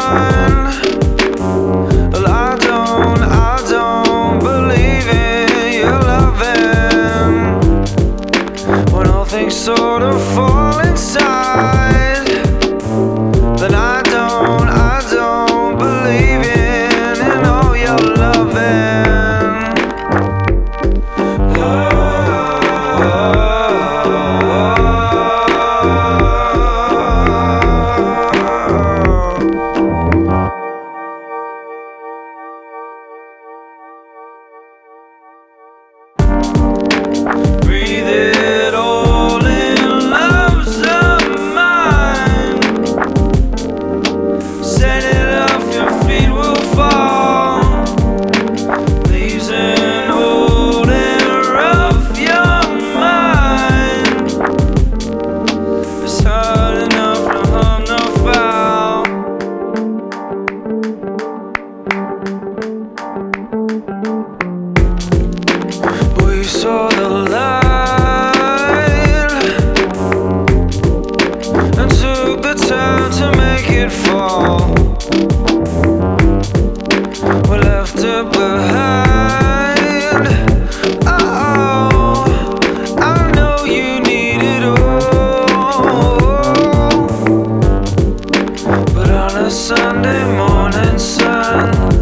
Well, I don't believe in your loving when all things sort of fall inside. Then I don't believe in all your loving. Breathe it all in, love's of mine. Set it off, your feet will fall. Leaves an old and rough young mind. It's hard enough, no harm, no foul. We saw the light and took the time to make it fall. We left it behind. Oh, I know you need it all, but on a Sunday morning sun,